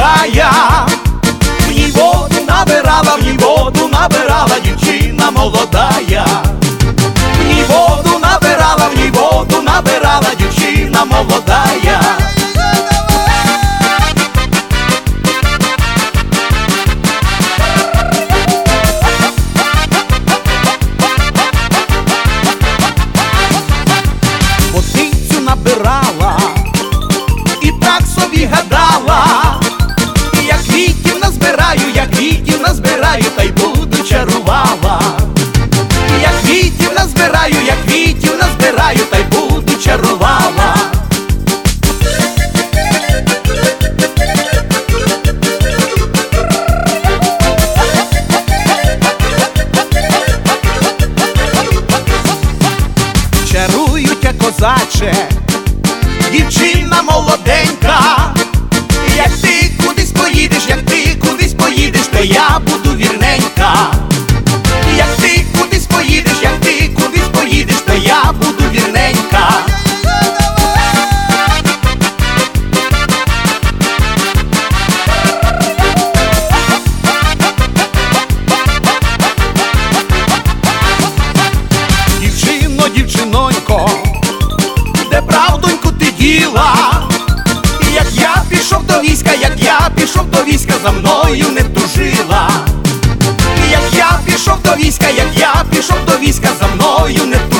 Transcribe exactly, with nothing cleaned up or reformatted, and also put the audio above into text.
молодая, в ній воду набирала, в ній воду набирала дівчина молодая, в ній воду набирала, в ній воду набирала дівчина молодая. Водицю набирала і так собі гадала, я квітів назбираю, я квітів назбираю, та й буду чарувала. Я квітів назбираю, я квітів назбираю, та й буду чарувала. Чарують, я козаче, дівчина молоденька. Як ти кудись поїдеш, як ти кудись поїдеш, то я буду вірненька. Як ти кудись поїдеш, як ти кудись поїдеш, то я буду вірненька. Дівчино, дівчинонько, де правдоньку ти діла? Як я пішов до війська, як я пішов до війська, за мною не тужила. Як я пішов до війська, як я пішов до війська, за мною не тужила.